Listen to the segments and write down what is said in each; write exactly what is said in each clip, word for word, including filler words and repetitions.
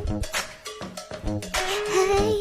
Hey,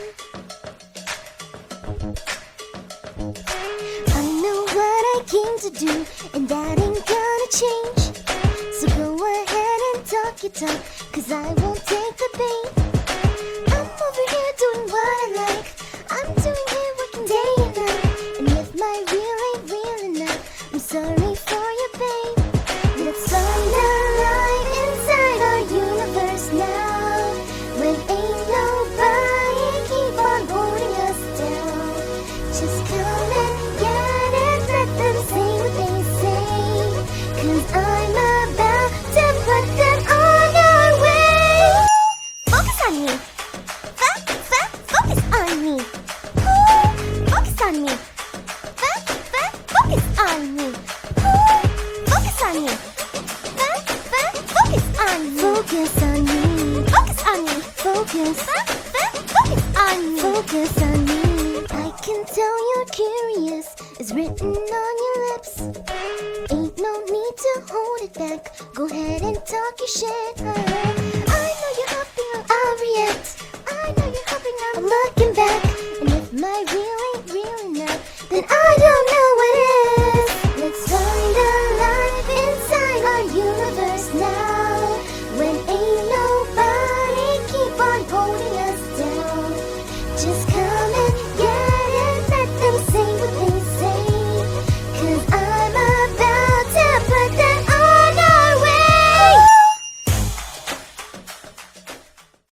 I know what I came to do, and that ain't gonna change. So go ahead and talk your talk, cause I won't take the bait. I'm over here doing what I like. I'm doing it working day and night. And if my real ain't real enough, I'm sorry for you, babe. Let's find a light inside our universe now, when ain't nobody keep on holding us down. Just come and get it, let them say what they say, cause I'm about to put them on your way. Focus on me. F- f- focus on me. Ooh, focus on me. F- f- focus on me. Ooh, focus on me. F- f- focus on me. Focus on me. Focus on me. Focus. F- f- focus on me. Focus on me. I can tell you're curious. It's written on your lips. Ain't no need to hold it back. Go ahead and talk your shit. Huh? I know you're hoping I'll react. I know you're hoping I'm looking back. And if my real ain't real enough, then I don't know what is. Let's find a life inside our universe now, when ain't nobody keep on holding us down. Just come